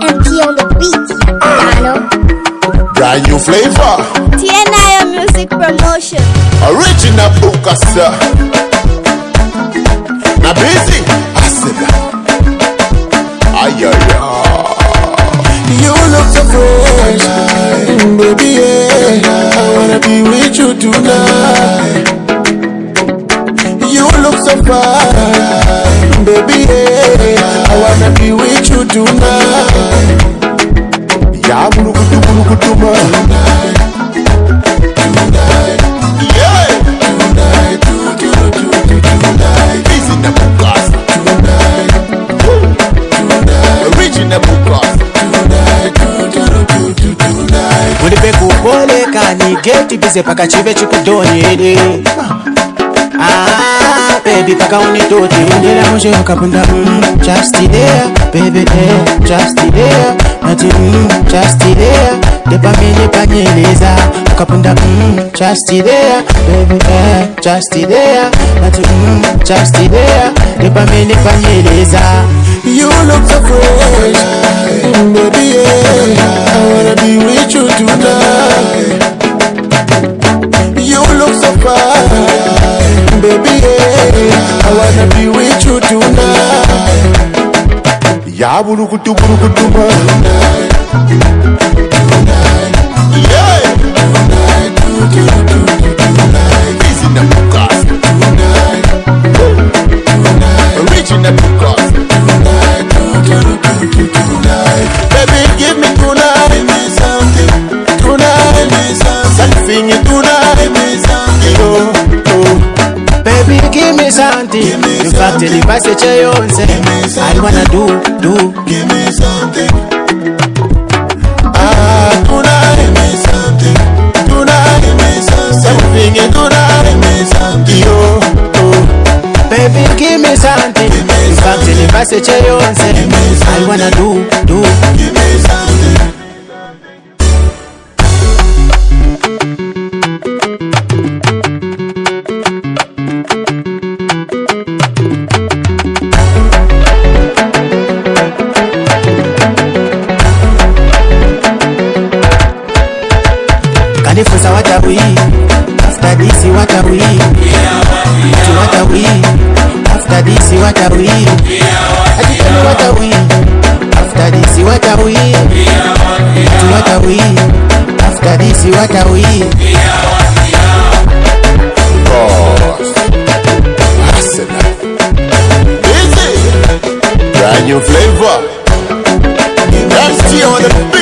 MT on the beat. Brand new flavor. TNI Music Promotion. Original Bukasa. Na busy. Asida. Ayaya. You look so fresh, baby, yeah. I wanna be with you tonight. You look so fine, baby, yeah. I wanna be with you tonight. Ya burukutu ma. Tonight, Yeah. tonight, tonight. Busy na Bukasa. Tonight, Original Bukasa. Ulipe kupole kani geti bize paka chive chikudonye. Ah, baby paka unitoti. Ndela mwisho ukapunda just there, baby just there. Nati just there. Depa mene panyeleza ukapunda just there, baby just there. Nati just there. Depa mene panyeleza. you look so fresh, baby, yeah. I wanna be with you tonight. You look so fine, baby, yeah. I wanna be with you tonight. Ya burukutu ma. Yeah. Busy na Bukasa. Original Bukasa. Baby, give me tonight, give me something. Tonight, give me something tonight, give me something. Baby, give me something. In fact, the passage I wanna do. Give me something. Ah, tonight, give me something. Tonight, give me something tonight, give me something. Baby, give me something. In fact, the passage I wanna do. Give me something. Kanifusa what are we? After this, what are we? What are we? After this, what are we? I tell you what are we? After this, what are we? What are we? After this, what are we? Asida. Busy. Brand new flavor. MT on the beat.